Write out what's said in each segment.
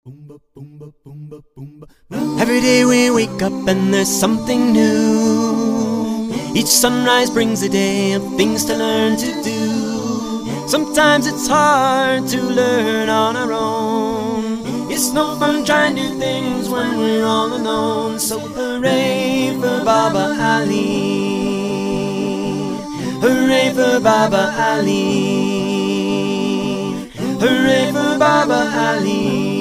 Every day we wake up and there's something new. Each sunrise brings a day of things to learn to do. Sometimes it's hard to learn on our own. It's no fun trying to do things when we're all alone. So hooray for Baba Ali. Hooray for Baba Ali. Hooray for Baba Ali.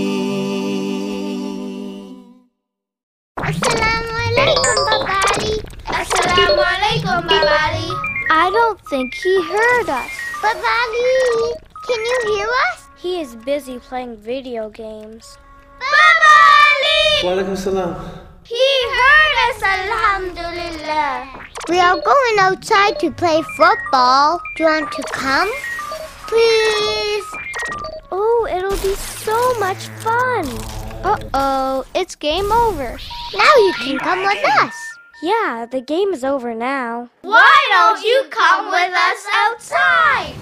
Assalamualaikum, Baba Ali. Assalamualaikum, Baba Ali. I don't think he heard us. Baba Ali, can you hear us? He is busy playing video games. Baba Ali! Walaikum salam. He heard us, alhamdulillah. We are going outside to play football. Do you want to come? Please. Oh, it'll be so much fun. Uh-oh, it's game over. Now you can come with us. Yeah, the game is over now. Why don't you come with us outside?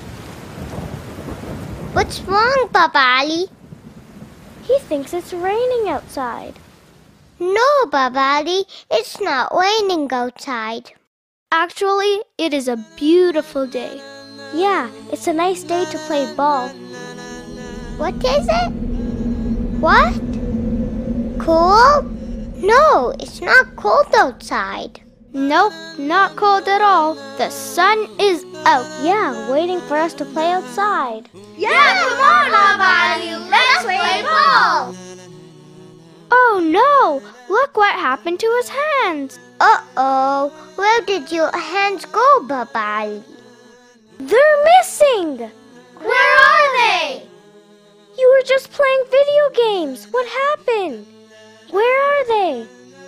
What's wrong, Baba Ali? He thinks it's raining outside. No, Baba Ali, it's not raining outside. Actually, it is a beautiful day. Yeah, it's a nice day to play ball. What is it? What? Cold? No, it's not cold outside. Nope, not cold at all. The sun is out. Yeah, waiting for us to play outside. Yeah, come on, Baba Ali, let's play ball. Oh no! Look what happened to his hands. Uh-oh, where did your hands go, Baba Ali? They're missing! Where are they? You were just playing video games. What happened? Where are they?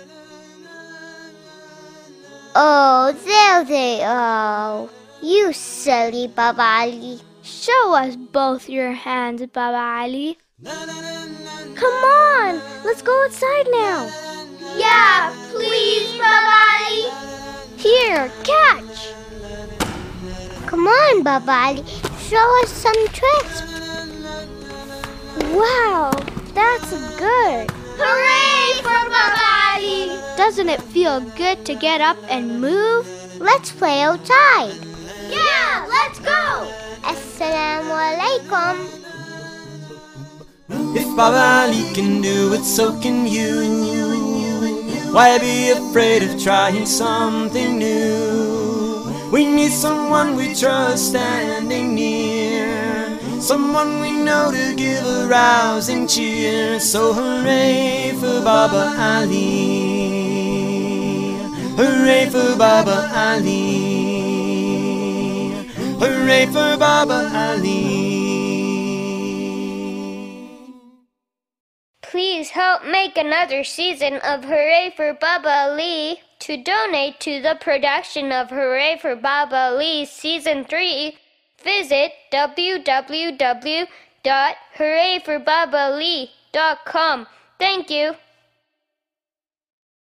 Oh, there they are. You silly Baba Ali. Show us both your hands, Baba Ali. Come on, let's go outside now. Yeah, please, Baba Ali. Here, catch. Come on, Baba Ali. Show us some tricks. Wow, that's good. Hooray for Baba Ali. Doesn't it feel good to get up and move? Let's play outside. Yeah, let's go. Assalamualaikum. If Baba Ali can do it, so can you. Why be afraid of trying something new? We need someone we trust standing near, someone we know to give a rousing cheer. So hooray for Baba Ali. Hooray for Baba Ali. Hooray for Baba Ali. Please help make another season of Hooray for Baba Ali. To donate to the production of Hooray for Baba Ali Season 3, visit www.hoorayforbabaali.com. Thank you.